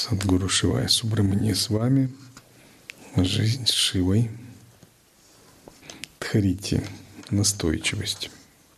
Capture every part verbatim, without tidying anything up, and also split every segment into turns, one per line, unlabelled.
Садгуру Шивая Субрамани с вами. Жизнь с Шивой. Дхарити. Настойчивость.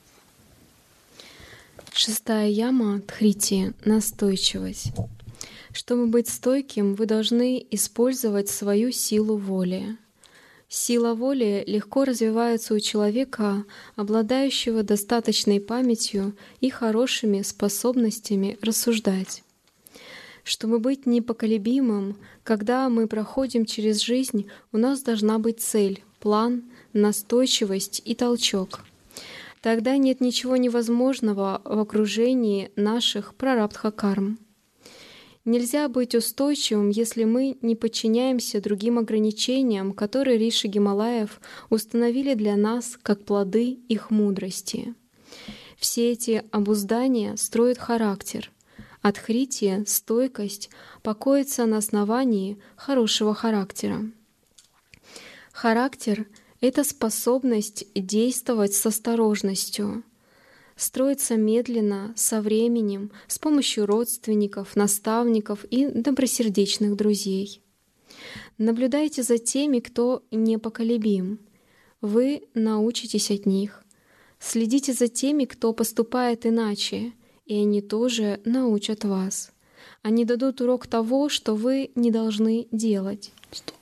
Шестая яма Дхарити — настойчивость. Чтобы быть стойким, вы должны использовать свою силу воли. Сила воли легко развивается у человека, обладающего достаточной памятью и хорошими способностями рассуждать. Чтобы быть непоколебимым, когда мы проходим через жизнь, у нас должна быть цель, план, настойчивость и толчок. Тогда нет ничего невозможного в окружении наших прарабдха-карм. Нельзя быть устойчивым, если мы не подчиняемся другим ограничениям, которые риши Гималаев установили для нас как плоды их мудрости. Все эти обуздания строят характер, а дхарити, стойкость, покоится на основании хорошего характера. Характер — это способность действовать с осторожностью, строится медленно, со временем, с помощью родственников, наставников и добросердечных друзей. Наблюдайте за теми, кто непоколебим. Вы научитесь от них. Следите за теми, кто поступает иначе, и они тоже научат вас. Они дадут урок того, что вы не должны делать.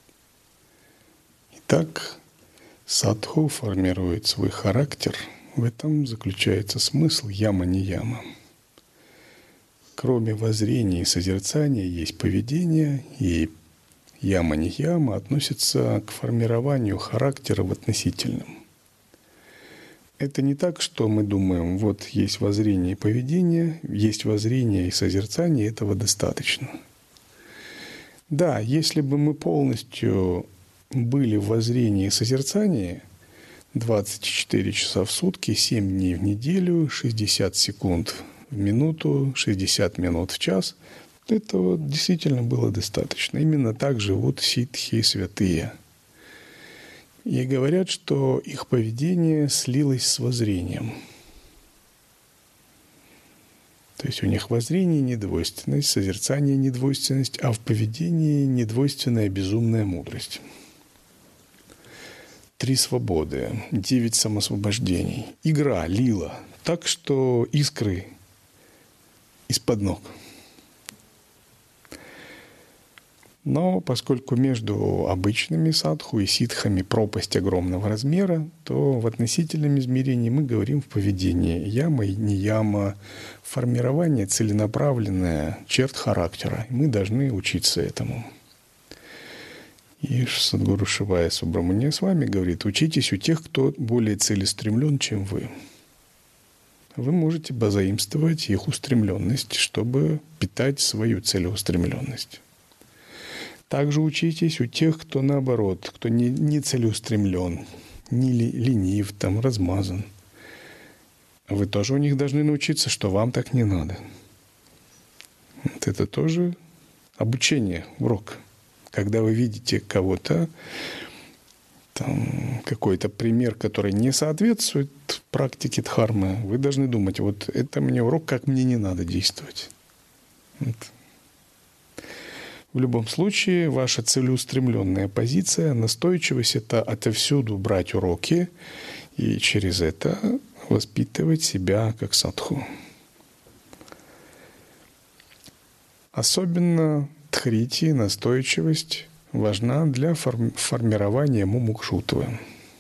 Итак, садху формирует свой характер. В этом заключается смысл яма-нияма. Кроме воззрения и созерцания есть поведение, и яма-нияма относится к формированию характера в относительном. Это не так, что мы думаем, вот есть воззрение и поведение, есть воззрение и созерцание, этого достаточно. Да, если бы мы полностью были в воззрении и созерцании двадцать четыре часа в сутки, семь дней в неделю, шестьдесят секунд в минуту, шестьдесят минут в час, этого действительно было достаточно. Именно так живут ситхи и святые. И говорят, что их поведение слилось с воззрением. То есть у них воззрение — недвойственность, созерцание — недвойственность, а в поведении — недвойственная безумная мудрость. Три свободы, девять самосвобождений, игра, лила, так что искры из-под ног. Но поскольку между обычными садху и ситхами пропасть огромного размера, то в относительном измерении мы говорим в поведении яма и нияма, формирование целенаправленное черт характера. Мы должны учиться этому. И Садгуру Шивая Субрамани с вами говорит: учитесь у тех, кто более целеустремлен, чем вы. Вы можете позаимствовать их устремленность, чтобы питать свою целеустремленность. Также учитесь у тех, кто наоборот, кто не, не целеустремлен, не ленив, там, размазан. Вы тоже у них должны научиться, что вам так не надо. Вот это тоже обучение, урок. Когда вы видите кого-то, там, какой-то пример, который не соответствует практике дхармы, вы должны думать: вот это мне урок, как мне не надо действовать. Вот. В любом случае, ваша целеустремленная позиция, настойчивость — это отовсюду брать уроки и через это воспитывать себя как садху. Особенно дхарити, настойчивость, важна для форми- формирования мумукшутвы.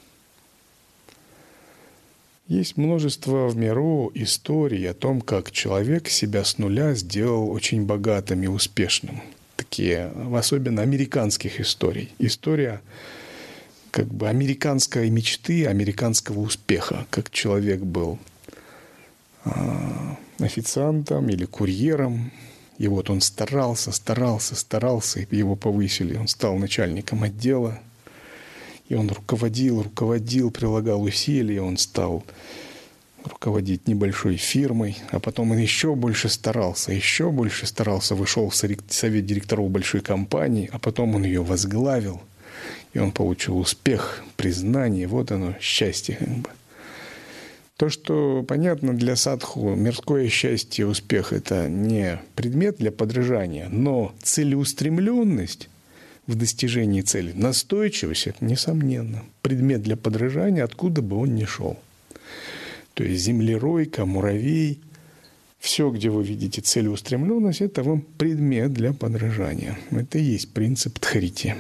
Есть множество в миру историй о том, как человек себя с нуля сделал очень богатым и успешным. Такие, особенно американских историй. История как бы американской мечты, американского успеха. Как человек был а, официантом или курьером, и вот он старался, старался, старался, и его повысили. Он стал начальником отдела, и он руководил, руководил, прилагал усилия, он стал руководить небольшой фирмой, а потом он еще больше старался, еще больше старался, вышел в совет директоров большой компании, а потом он ее возглавил, и он получил успех, признание, вот оно, счастье как бы. То, что понятно для садху, мирское счастье, успех – это не предмет для подражания, но целеустремленность в достижении цели, настойчивость – это, несомненно, предмет для подражания, откуда бы он ни шел. То есть землеройка, муравей – все, где вы видите целеустремленность, это вам предмет для подражания. Это и есть принцип Дхарити.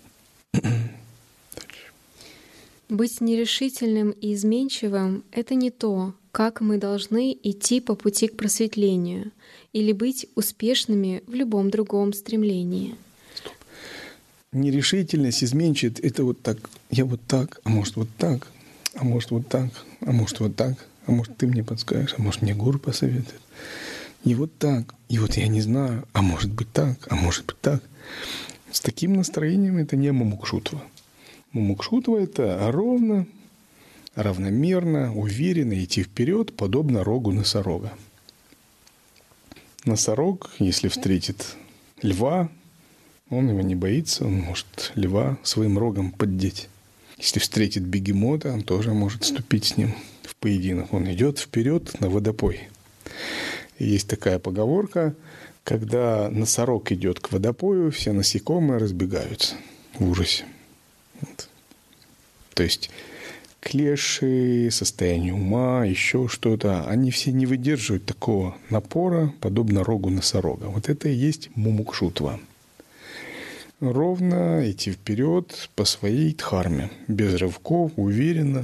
Быть нерешительным и изменчивым — это не то, как мы должны идти по пути к просветлению или быть успешными в любом другом стремлении.
Стоп. Нерешительность, изменчивость — это вот так, я вот так, а может вот так, а может вот так, а может вот так, а может ты мне подскажешь, а может мне гуру посоветует. И вот так, и вот я не знаю, а может быть так, а может быть так. С таким настроением это не мумукшутва. Мумукшутва – это ровно, равномерно, уверенно идти вперед, подобно рогу носорога. Носорог, если встретит льва, он его не боится, он может льва своим рогом поддеть. Если встретит бегемота, он тоже может вступить с ним в поединок. Он идет вперед на водопой. И есть такая поговорка, когда носорог идет к водопою, все насекомые разбегаются в ужасе. Вот. То есть клеши, состояние ума, еще что-то, они все не выдерживают такого напора, подобно рогу носорога. Вот это и есть мумукшутва. Ровно идти вперед по своей дхарме, без рывков, уверенно,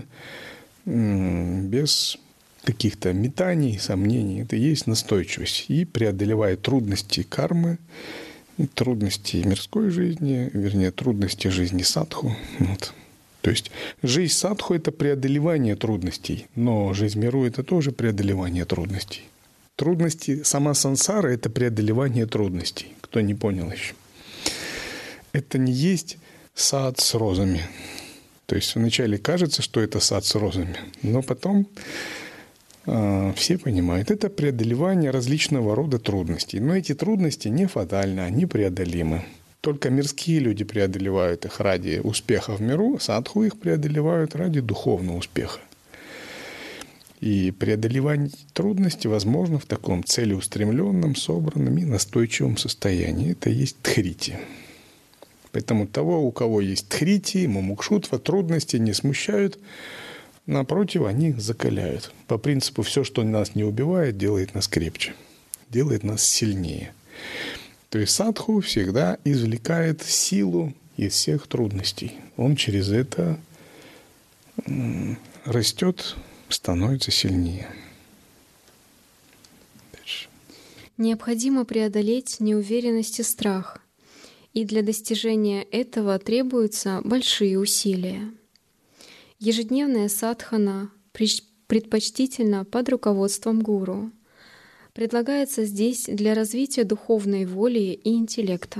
без каких-то метаний, сомнений. Это и есть настойчивость. И преодолевая трудности кармы, трудности мирской жизни, вернее, трудности жизни садху. Вот. То есть жизнь садху – это преодолевание трудностей, но жизнь миру – это тоже преодолевание трудностей. Трудности, сама сансара – это преодолевание трудностей. Кто не понял еще. Это не есть сад с розами. То есть вначале кажется, что это сад с розами, но потом э, все понимают, это преодолевание различного рода трудностей. Но эти трудности не фатальны, они преодолимы. Только мирские люди преодолевают их ради успеха в миру, садху их преодолевают ради духовного успеха. И преодолевание трудностей возможно в таком целеустремленном, собранном и настойчивом состоянии. Это и есть дхарити. Поэтому того, у кого есть дхарити, мумукшутва, трудности не смущают, напротив, они закаляют. По принципу, все, что нас не убивает, делает нас крепче, делает нас сильнее. То есть садху всегда извлекает силу из всех трудностей. Он через это растет, становится сильнее. Дальше.
Необходимо преодолеть неуверенность и страх. И для достижения этого требуются большие усилия. Ежедневная садхана предпочтительно под руководством гуру. Предлагается здесь для развития духовной воли и интеллекта.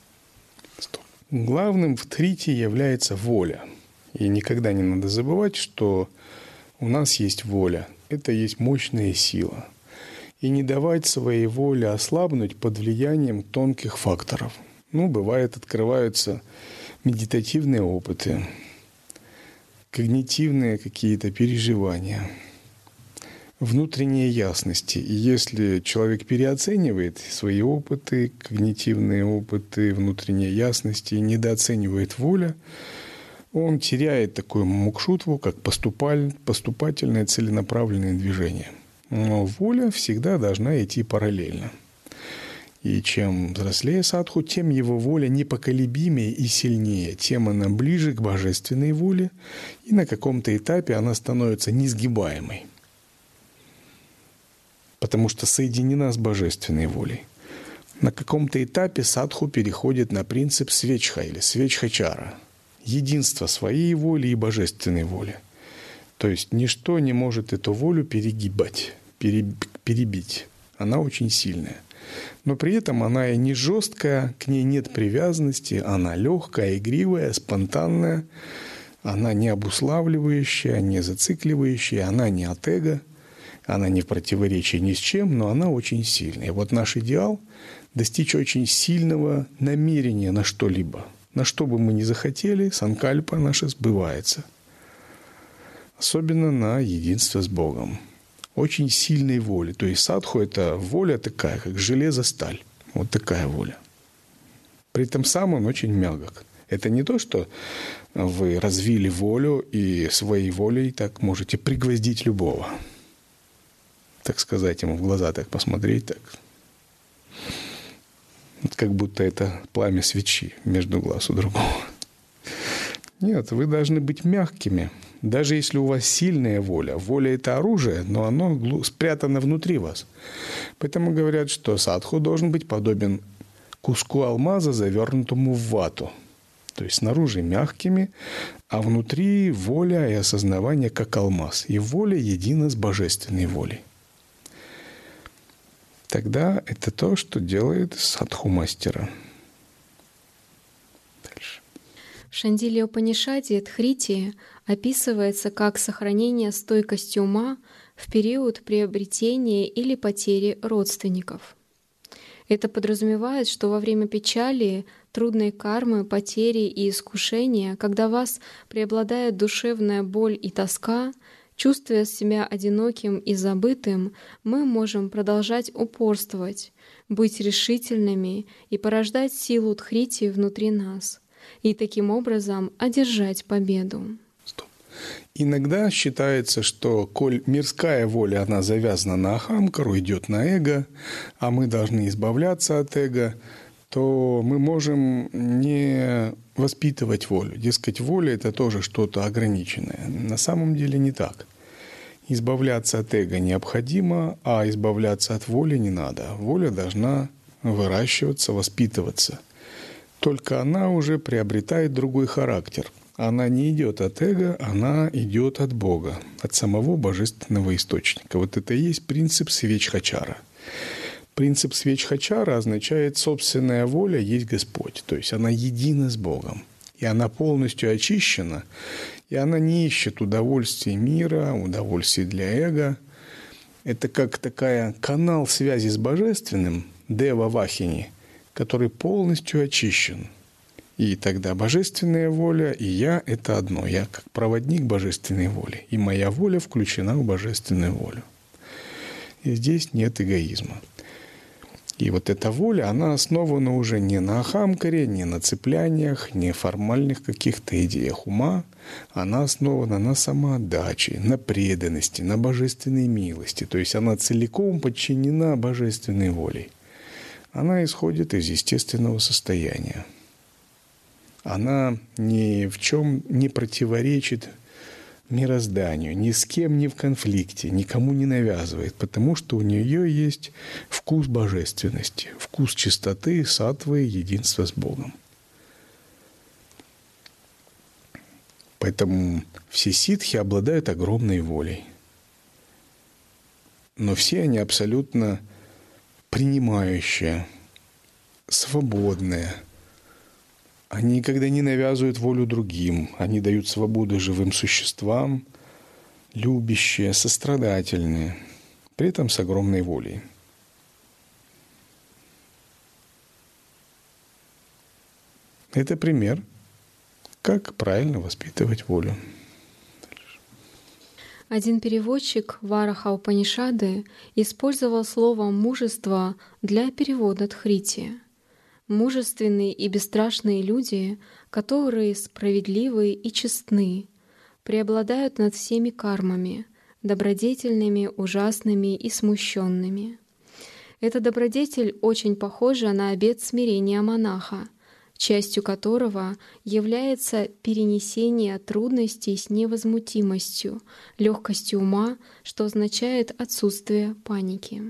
Главным в дхарити является воля. И никогда не надо забывать, что у нас есть воля. Это есть мощная сила. И не давать своей воле ослабнуть под влиянием тонких факторов. Ну, бывает, открываются медитативные опыты, когнитивные какие-то переживания, внутренние ясности. И если человек переоценивает свои опыты, когнитивные опыты, внутренние ясности, недооценивает волю, он теряет такую мукшутву, как поступательное целенаправленное движение. Но воля всегда должна идти параллельно. И чем взрослее садху, тем его воля непоколебимее и сильнее, тем она ближе к божественной воле, и на каком-то этапе она становится несгибаемой, потому что соединена с божественной волей. На каком-то этапе садху переходит на принцип свечха или свечхачара, единство своей воли и божественной воли. То есть ничто не может эту волю перегибать, перебить. Она очень сильная. Но при этом она и не жесткая, к ней нет привязанности, она легкая, игривая, спонтанная, она не обуславливающая, не зацикливающая, она не от эго, она не в противоречии ни с чем, но она очень сильная. И вот наш идеал – достичь очень сильного намерения на что-либо. На что бы мы ни захотели, санкальпа наша сбывается. особенно на единство с Богом. Очень сильной воли. То есть садху – это воля такая, как железо-сталь. Вот такая воля. При этом сам он очень мягок. Это не то, что вы развили волю и своей волей так можете пригвоздить любого. Так сказать, ему в глаза так посмотреть, так. Вот как будто это пламя свечи между глаз у другого. Нет, вы должны быть мягкими. Даже если у вас сильная воля. Воля – это оружие, но оно спрятано внутри вас. Поэтому говорят, что садху должен быть подобен куску алмаза, завернутому в вату. То есть снаружи мягкими, а внутри воля и осознавание как алмаз. И воля едина с божественной волей. Тогда это то, что делает садху-мастера. Дальше.
В Шандиле-Упанишаде Дхрити описывается как сохранение стойкости ума в период приобретения или потери родственников. Это подразумевает, что во время печали, трудной кармы, потери и искушения, когда вас преобладает душевная боль и тоска, чувствуя себя одиноким и забытым, мы можем продолжать упорствовать, быть решительными и порождать силу Дхрити внутри нас, и таким образом одержать победу.
Стоп. Иногда считается, что коль мирская воля, она завязана на ахамкару, идет на эго, а мы должны избавляться от эго, то мы можем не воспитывать волю. Дескать, воля – это тоже что-то ограниченное. На самом деле не так. Избавляться от эго необходимо, а избавляться от воли не надо. Воля должна выращиваться, воспитываться. Только она уже приобретает другой характер. Она не идет от эго, она идет от Бога, от самого божественного источника. Вот это и есть принцип свечхачара. Принцип свечхачара означает собственная воля есть Господь. То есть она едина с Богом. И она полностью очищена. И она не ищет удовольствий мира, удовольствий для эго. Это как такая канал связи с Божественным, Дева Вахини, который полностью очищен. И тогда божественная воля и я – это одно. Я как проводник божественной воли. И моя воля включена в божественную волю. И здесь нет эгоизма. И вот эта воля, она основана уже не на ахамкаре, не на цепляниях, не формальных каких-то идеях ума. Она основана на самоотдаче, на преданности, на божественной милости. То есть она целиком подчинена божественной воле. Она исходит из естественного состояния. Она ни в чем не противоречит мирозданию, ни с кем не в конфликте, никому не навязывает, потому что у нее есть вкус божественности, вкус чистоты, саттвы, единства с Богом. Поэтому все ситхи обладают огромной волей. Но все они абсолютно принимающие, свободные. Они никогда не навязывают волю другим. Они дают свободу живым существам, любящие, сострадательные, при этом с огромной волей. Это пример, как правильно воспитывать волю.
Один переводчик Вараха Упанишады использовал слово «мужество» для перевода Дхрити. Мужественные и бесстрашные люди, которые справедливы и честны, преобладают над всеми кармами, добродетельными, ужасными и смущенными. Эта добродетель очень похожа на обет смирения монаха, частью которого является перенесение трудностей с невозмутимостью, легкостью ума, что означает отсутствие паники.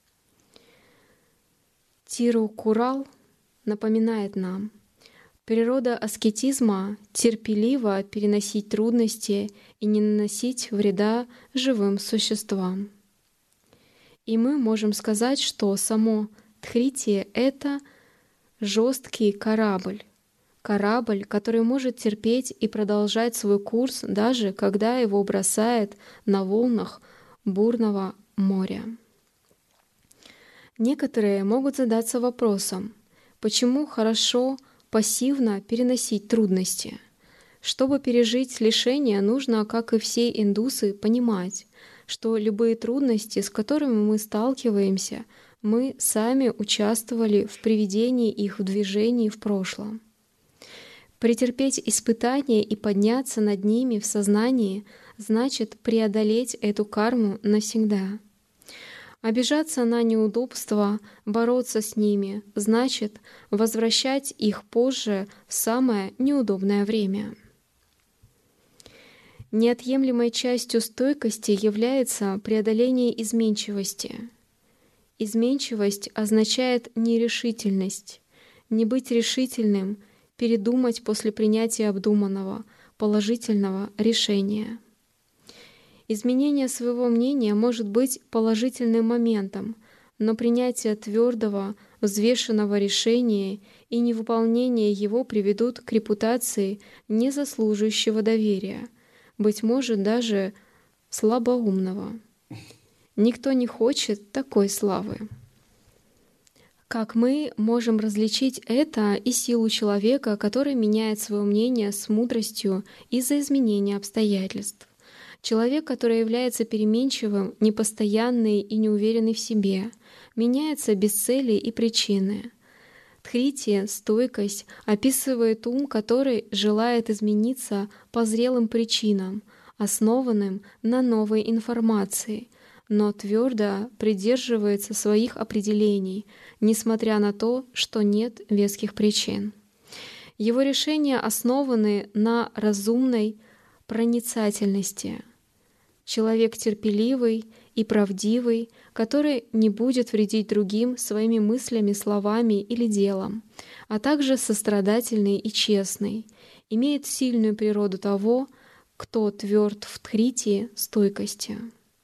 Тирукурал напоминает нам, природа аскетизма — терпеливо переносить трудности и не наносить вреда живым существам. И мы можем сказать, что само Дхрити — это жесткий корабль, корабль, который может терпеть и продолжать свой курс, даже когда его бросает на волнах бурного моря. Некоторые могут задаться вопросом, почему хорошо пассивно переносить трудности? Чтобы пережить лишение, нужно, как и все индусы, понимать, что любые трудности, с которыми мы сталкиваемся, мы сами участвовали в приведении их в движении в прошлом. Претерпеть испытания и подняться над ними в сознании значит преодолеть эту карму навсегда. Обижаться на неудобства, бороться с ними значит возвращать их позже в самое неудобное время. Неотъемлемой частью стойкости является преодоление изменчивости. Изменчивость означает нерешительность, не быть решительным, передумать после принятия обдуманного, положительного решения. Изменение своего мнения может быть положительным моментом, но принятие твердого, взвешенного решения и невыполнение его приведут к репутации незаслуживающего доверия, быть может, даже слабоумного. Никто не хочет такой славы. Как мы можем различить это и силу человека, который меняет свое мнение с мудростью из-за изменения обстоятельств? Человек, который является переменчивым, непостоянный и неуверенный в себе, меняется без цели и причины. Дхрити, стойкость, описывает ум, который желает измениться по зрелым причинам, основанным на новой информации, но твердо придерживается своих определений, несмотря на то, что нет веских причин. Его решения основаны на разумной проницательности. Человек терпеливый и правдивый, который не будет вредить другим своими мыслями, словами или делом, а также сострадательный и честный, имеет сильную природу того, кто тверд в дхрити стойкости.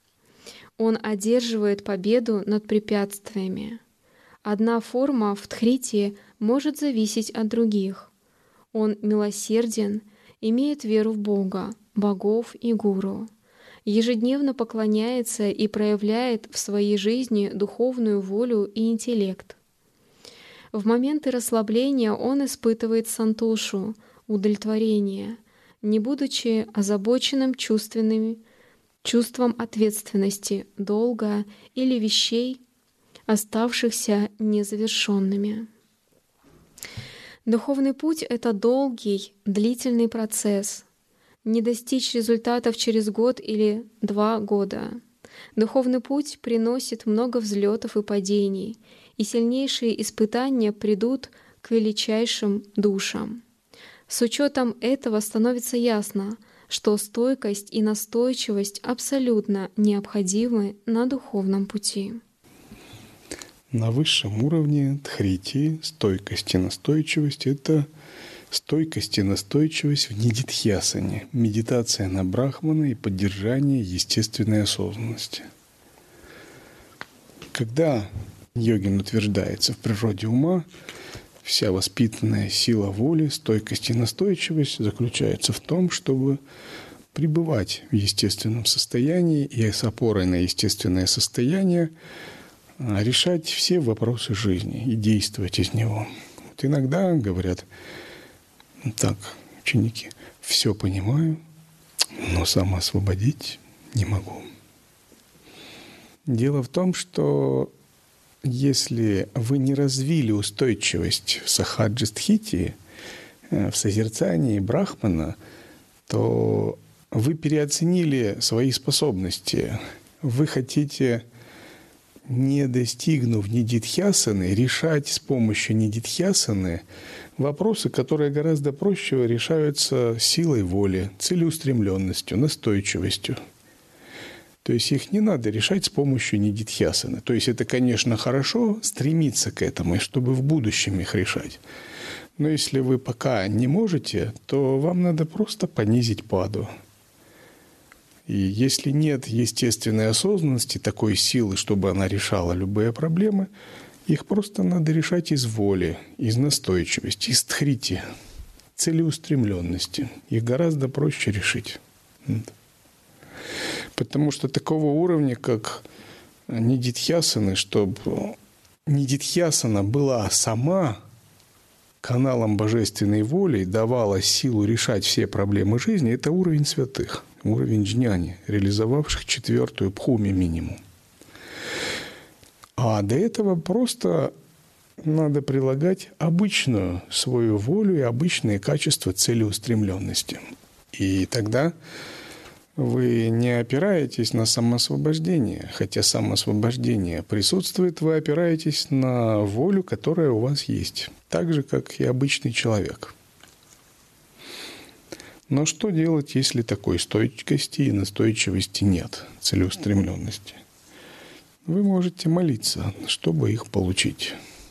Он одерживает победу над препятствиями. Одна форма в дхрити может зависеть от других. Он милосерден, имеет веру в Бога, богов и гуру, ежедневно поклоняется и проявляет в своей жизни духовную волю и интеллект. В моменты расслабления он испытывает сантошу, удовлетворение, не будучи озабоченным чувственными, чувством ответственности, долга или вещей, оставшихся незавершенными. Духовный путь — это долгий, длительный процесс. Не достичь результатов через год или два года. Духовный путь приносит много взлетов и падений, и сильнейшие испытания придут к величайшим душам. С учетом этого становится ясно, что стойкость и настойчивость абсолютно необходимы на духовном пути.
На высшем уровне дхрити, стойкость и настойчивость — это стойкость и настойчивость в нидидхьясане, медитация на брахмана и поддержание естественной осознанности. Когда йогин утверждается в природе ума, вся воспитанная сила воли, стойкость и настойчивость заключается в том, чтобы пребывать в естественном состоянии и с опорой на естественное состояние решать все вопросы жизни и действовать из него. Вот иногда говорят: так, ученики, все понимаю, но самоосвободить не могу. Дело в том, что если вы не развили устойчивость в сахаджи-стхити, в созерцании брахмана, то вы переоценили свои способности. Вы хотите, не достигнув нидидхьясаны, решать с помощью нидидхьясаны вопросы, которые гораздо проще решаются силой воли, целеустремленностью, настойчивостью. То есть их не надо решать с помощью нидидхьясаны. То есть это, конечно, хорошо стремиться к этому, и чтобы в будущем их решать. Но если вы пока не можете, то вам надо просто понизить паду. И если нет естественной осознанности, такой силы, чтобы она решала любые проблемы, их просто надо решать из воли, из настойчивости, из дхрити, целеустремленности. Их гораздо проще решить. Потому что такого уровня, как нидидхьясаны, чтобы нидидхьясана была сама каналом божественной воли давала силу решать все проблемы жизни, это уровень святых, уровень джняни, реализовавших четвертую бхуми минимум. А до этого просто надо прилагать обычную свою волю и обычные качества целеустремленности. И тогда вы не опираетесь на самоосвобождение, хотя самоосвобождение присутствует, вы опираетесь на волю, которая у вас есть, так же, как и обычный человек. Но что делать, если такой стойкости и настойчивости нет, целеустремленности? Вы можете молиться, чтобы их получить.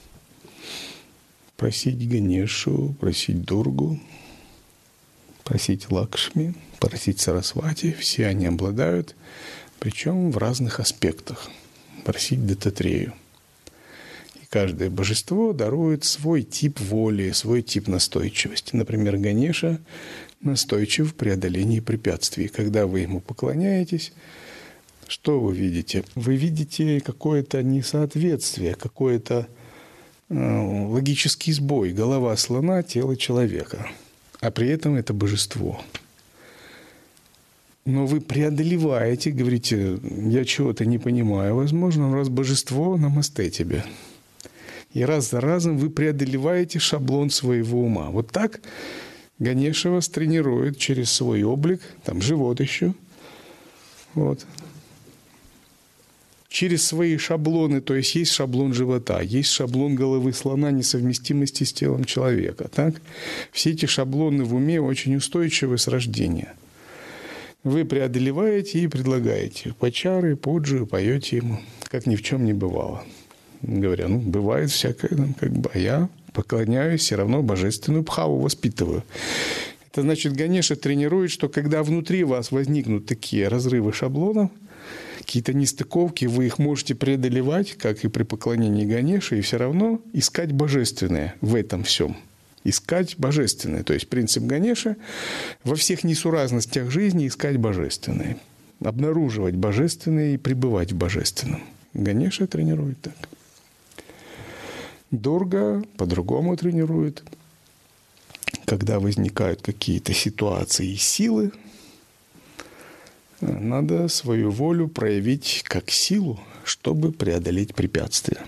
Просить Ганешу, просить Дургу, просить Лакшми, просить Сарасвати. Все они обладают, причем в разных аспектах. Просить Дататрею. И каждое божество дарует свой тип воли, свой тип настойчивости. Например, Ганеша настойчив в преодолении препятствий. Когда вы ему поклоняетесь, что вы видите? Вы видите какое-то несоответствие, какое-то э, логический сбой. Голова слона, тело человека. А при этом это божество. Но вы преодолеваете, говорите, я чего-то не понимаю, возможно, раз божество, намасте тебе. И раз за разом вы преодолеваете шаблон своего ума. Вот так Ганеша вас тренирует через свой облик, там живот еще, вот. Через свои шаблоны, то есть есть шаблон живота, есть шаблон головы слона несовместимости с телом человека. Так? Все эти шаблоны в уме очень устойчивы с рождения. Вы преодолеваете и предлагаете пачары, пуджи, поете ему, как ни в чем не бывало. Говоря, ну, бывает всякое, там, как бы, а я поклоняюсь, все равно божественную бхаву воспитываю. Это значит, Ганеша тренирует, что когда внутри вас возникнут такие разрывы шаблонов, какие-то нестыковки, вы их можете преодолевать, как и при поклонении Ганеше, и все равно искать божественное в этом всем. Искать божественное. То есть принцип Ганеши во всех несуразностях жизни искать божественное. Обнаруживать божественное и пребывать в божественном. Ганеша тренирует так. Дурга по-другому тренирует. Когда возникают какие-то ситуации и силы, надо свою волю проявить как силу, чтобы преодолеть препятствия.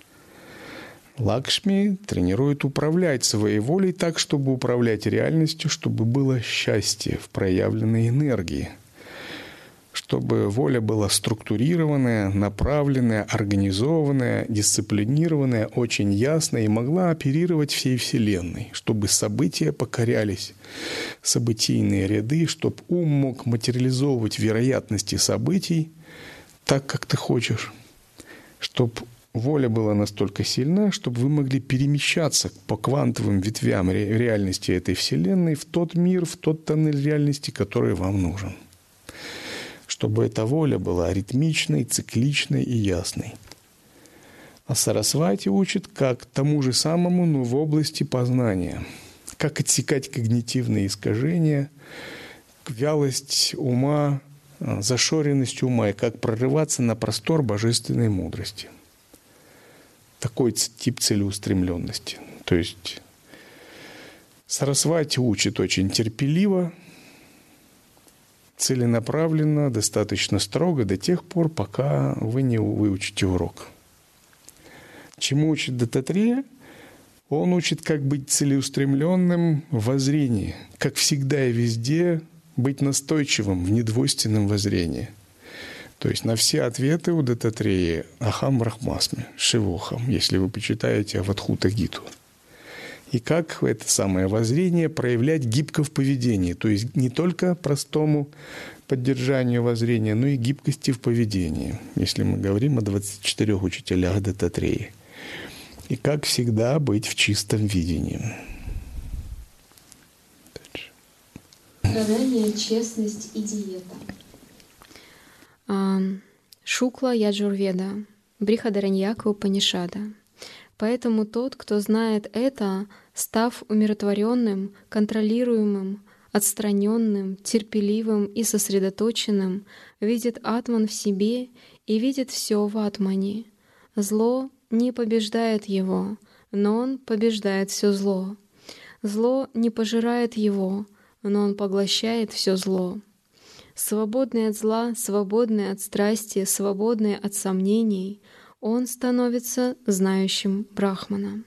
Лакшми тренирует управлять своей волей так, чтобы управлять реальностью, чтобы было счастье в проявленной энергии, чтобы воля была структурированная, направленная, организованная, дисциплинированная, очень ясная и могла оперировать всей Вселенной, чтобы события покорялись, событийные ряды, чтобы ум мог материализовывать вероятности событий так, как ты хочешь, чтобы воля была настолько сильна, чтобы вы могли перемещаться по квантовым ветвям реальности этой Вселенной в тот мир, в тот тоннель реальности, который вам нужен. Чтобы эта воля была ритмичной, цикличной и ясной. А Сарасвати учит как тому же самому, но в области познания. Как отсекать когнитивные искажения, вялость ума, зашоренность ума, и как прорываться на простор божественной мудрости. Такой тип целеустремленности. То есть Сарасвати учит очень терпеливо, целенаправленно, достаточно строго до тех пор, пока вы не выучите урок. Чему учит Дататрея? Он учит, как быть целеустремленным в воззрении, как всегда и везде быть настойчивым в недвойственном воззрении. То есть на все ответы у Дататреи Ахам Брахмасми, Шивохам, если вы почитаете Авадхута Гиту. И как это самое воззрение проявлять гибко в поведении. То есть не только простому поддержанию воззрения, но и гибкости в поведении, если мы говорим о двадцати четырёх учителях Дататреи. И как всегда быть в чистом видении.
Страдание, честность и диета. Шукла Яджурведа, Брихадараньяка Упанишада. Поэтому тот, кто знает это, став умиротворенным, контролируемым, отстраненным, терпеливым и сосредоточенным, видит атман в себе и видит все в атмане. Зло не побеждает его, но он побеждает все зло. Зло не пожирает его, но он поглощает все зло. Свободный от зла, свободный от страсти, свободный от сомнений, он становится знающим Брахмана.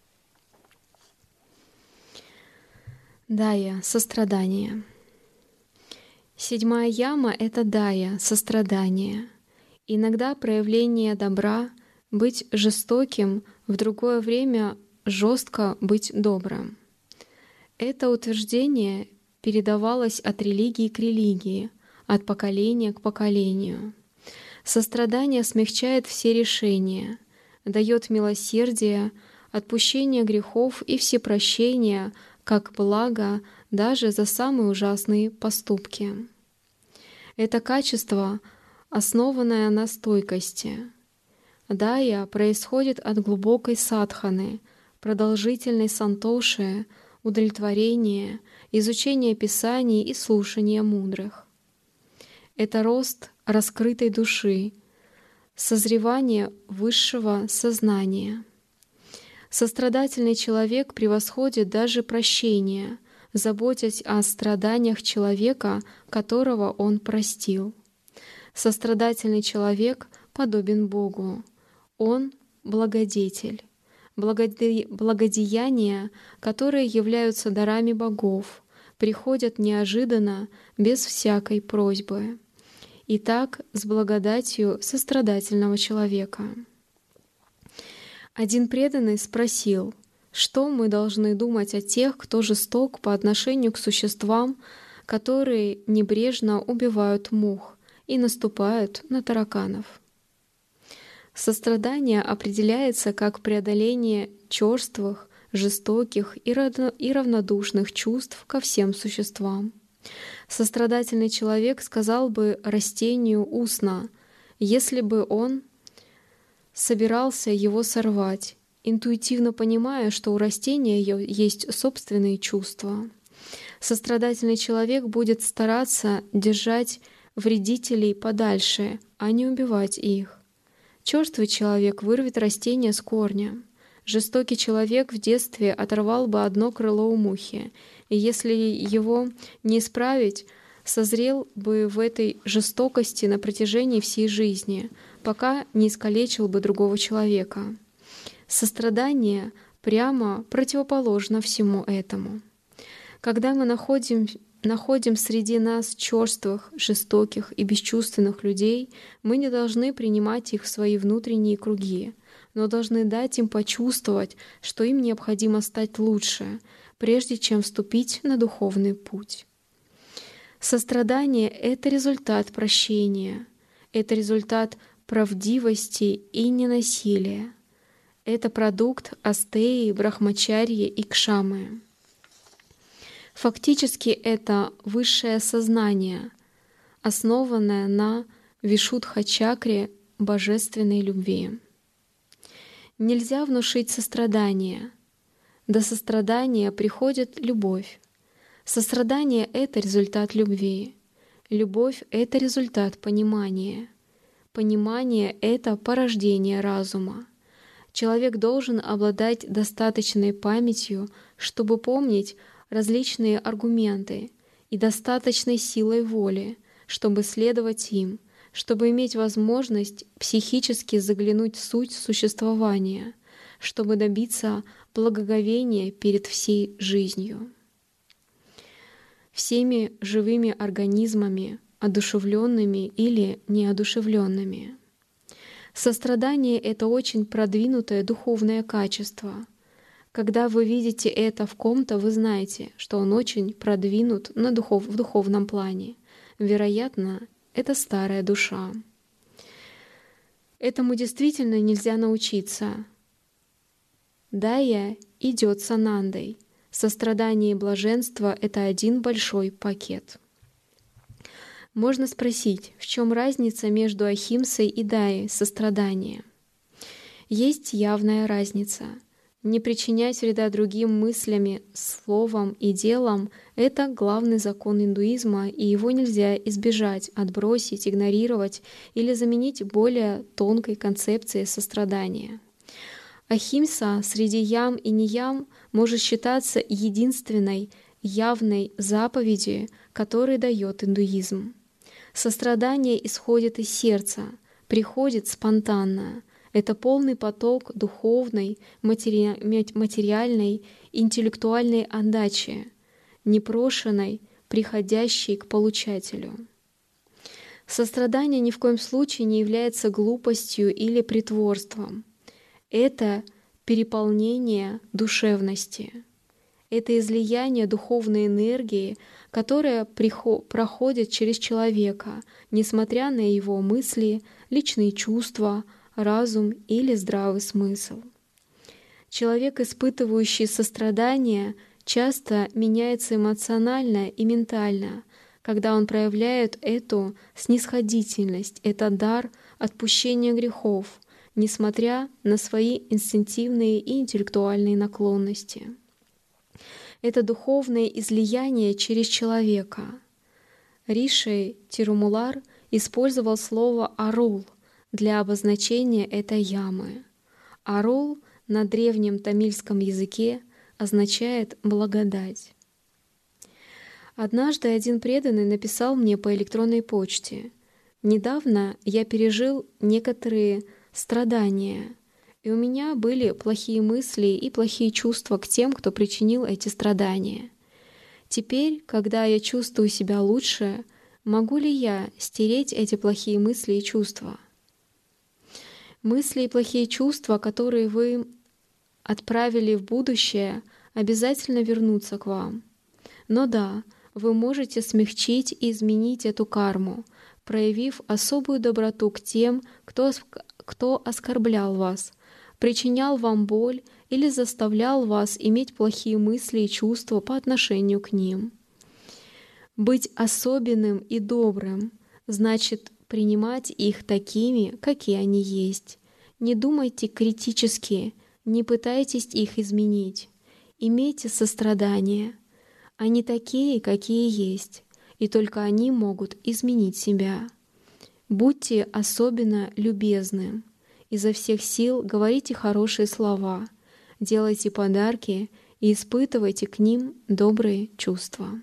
Дая — сострадание. Седьмая яма — это дая — сострадание. Иногда проявление добра — быть жестоким, в другое время жестко быть добрым. Это утверждение передавалось от религии к религии, от поколения к поколению. Сострадание смягчает все решения, дает милосердие, отпущение грехов и всепрощение как благо даже за самые ужасные поступки. Это качество, основанное на стойкости. Дая происходит от глубокой садханы, продолжительной сантоши, удовлетворения, изучения писаний и слушания мудрых. Это рост раскрытой души, созревание высшего сознания. Сострадательный человек превосходит даже прощение, заботясь о страданиях человека, которого он простил. Сострадательный человек подобен Богу. Он — благодетель. Благоде... Благодеяния, которые являются дарами богов, приходят неожиданно, без всякой просьбы. И так с благодатью сострадательного человека. Один преданный спросил, что мы должны думать о тех, кто жесток по отношению к существам, которые небрежно убивают мух и наступают на тараканов. Сострадание определяется как преодоление черствых, жестоких и равнодушных чувств ко всем существам. Сострадательный человек сказал бы растению устно, если бы он собирался его сорвать, интуитивно понимая, что у растения есть собственные чувства. Сострадательный человек будет стараться держать вредителей подальше, а не убивать их. Черствый человек вырвет растение с корня. Жестокий человек в детстве оторвал бы одно крыло у мухи, и если его не исправить, созрел бы в этой жестокости на протяжении всей жизни, пока не искалечил бы другого человека. Сострадание прямо противоположно всему этому. Когда мы находим, находим среди нас черствых, жестоких и бесчувственных людей, мы не должны принимать их в свои внутренние круги, но должны дать им почувствовать, что им необходимо стать лучше, прежде чем вступить на духовный путь. Сострадание — это результат прощения, это результат правдивости и ненасилия. Это продукт астеи, брахмачарьи и кшамы. Фактически это высшее сознание, основанное на вишудха-чакре божественной любви. Нельзя внушить сострадание. До сострадания приходит любовь. Сострадание — это результат любви. Любовь — это результат понимания. Понимание — это порождение разума. Человек должен обладать достаточной памятью, чтобы помнить различные аргументы, и достаточной силой воли, чтобы следовать им, чтобы иметь возможность психически заглянуть в суть существования, чтобы добиться благоговения перед всей жизнью. Всеми живыми организмами, одушевленными или неодушевленными. Сострадание — это очень продвинутое духовное качество. Когда вы видите это в ком-то, вы знаете, что он очень продвинут на духов, в духовном плане. Вероятно, это старая душа. Этому действительно нельзя научиться. Дая идет с анандой. Сострадание и блаженство — это один большой пакет. Можно спросить, в чем разница между ахимсой и даей, сострадание? Есть явная разница. Не причинять вреда другим мыслями, словом и делом — это главный закон индуизма, и его нельзя избежать, отбросить, игнорировать или заменить более тонкой концепцией сострадания. Ахимса среди ям и неям может считаться единственной явной заповедью, которую дает индуизм. Сострадание исходит из сердца, приходит спонтанно. Это полный поток духовной, матери... материальной, интеллектуальной отдачи, непрошенной, приходящей к получателю. Сострадание ни в коем случае не является глупостью или притворством. Это переполнение душевности. Это излияние духовной энергии, которая приход... проходит через человека, несмотря на его мысли, личные чувства, разум или здравый смысл. Человек, испытывающий сострадание, часто меняется эмоционально и ментально, когда он проявляет эту снисходительность, этот дар отпущения грехов, несмотря на свои инстинктивные и интеллектуальные наклонности. Это духовное излияние через человека. Риши Тирумулар использовал слово «арул» для обозначения этой ямы. «Арул» на древнем тамильском языке означает «благодать». Однажды один преданный написал мне по электронной почте: «Недавно я пережил некоторые страдания, и у меня были плохие мысли и плохие чувства к тем, кто причинил эти страдания. Теперь, когда я чувствую себя лучше, могу ли я стереть эти плохие мысли и чувства?» Мысли и плохие чувства, которые вы отправили в будущее, обязательно вернутся к вам. Но да, вы можете смягчить и изменить эту карму, проявив особую доброту к тем, кто, кто оскорблял вас, причинял вам боль или заставлял вас иметь плохие мысли и чувства по отношению к ним. Быть особенным и добрым значит принимать их такими, какие они есть. Не думайте критически, не пытайтесь их изменить. Имейте сострадание. Они такие, какие есть, и только они могут изменить себя. Будьте особенно любезны. Изо всех сил говорите хорошие слова, делайте подарки и испытывайте к ним добрые чувства.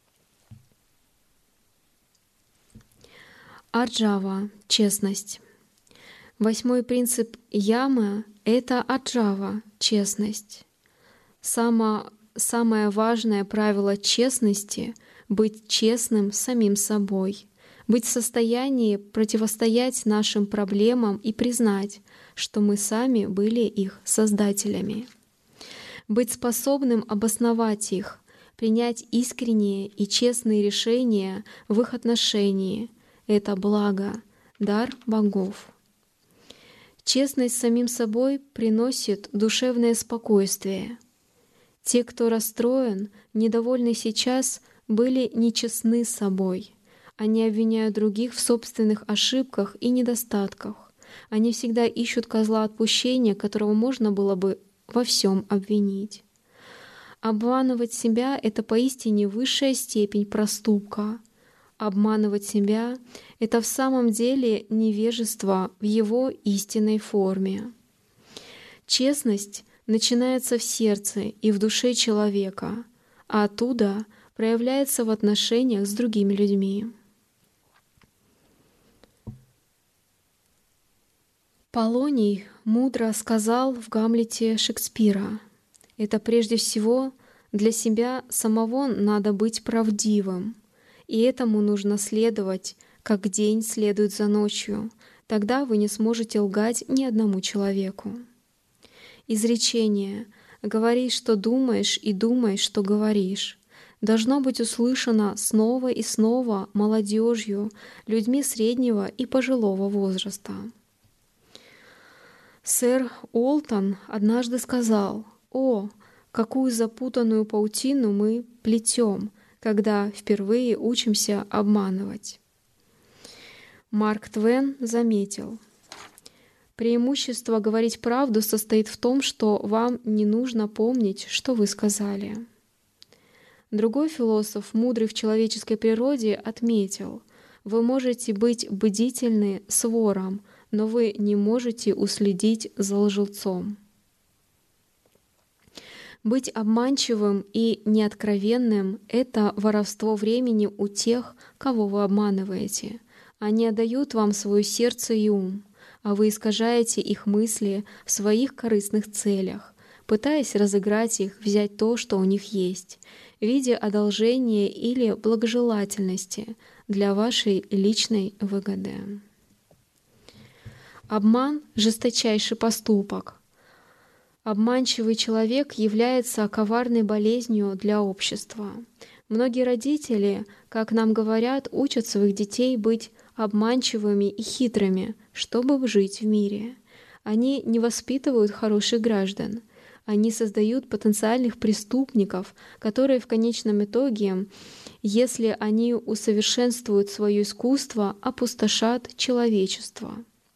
Аджава — честность. Восьмой принцип ямы — это аджава — честность. Само, самое важное правило честности — быть честным с самим собой, быть в состоянии противостоять нашим проблемам и признать, что мы сами были их создателями. Быть способным обосновать их, принять искренние и честные решения в их отношении — это благо, дар богов. Честность с самим собой приносит душевное спокойствие. Те, кто расстроен, недовольны сейчас, были нечестны с собой. Они обвиняют других в собственных ошибках и недостатках. Они всегда ищут козла отпущения, которого можно было бы во всем обвинить. Обманывать себя — это поистине высшая степень проступка. Обманывать себя — это в самом деле невежество в его истинной форме. Честность начинается в сердце и в душе человека, а оттуда проявляется в отношениях с другими людьми. Полоний мудро сказал в Гамлете Шекспира: «Это прежде всего для себя самого надо быть правдивым, и этому нужно следовать, как день следует за ночью, тогда вы не сможете лгать ни одному человеку». Изречение «говори, что думаешь, и думай, что говоришь» должно быть услышано снова и снова молодежью, людьми среднего и пожилого возраста. Сэр Уолтон однажды сказал: «О, какую запутанную паутину мы плетем, когда впервые учимся обманывать». Марк Твен заметил: «Преимущество говорить правду состоит в том, что вам не нужно помнить, что вы сказали». Другой философ, мудрый в человеческой природе, отметил: «Вы можете быть бдительны с вором, но вы не можете уследить за лжецом». Быть обманчивым и неоткровенным — это воровство времени у тех, кого вы обманываете. Они отдают вам свое сердце и ум, а вы искажаете их мысли в своих корыстных целях, пытаясь разыграть их, взять то, что у них есть, в виде одолжения или благожелательности для вашей личной выгоды. Обман — жесточайший поступок. Обманчивый человек является коварной болезнью для общества. Многие родители, как нам говорят, учат своих детей быть обманчивыми и хитрыми, чтобы жить в мире. Они не воспитывают хороших граждан. Они создают потенциальных преступников, которые в конечном итоге, если они усовершенствуют свое искусство, опустошат человечество.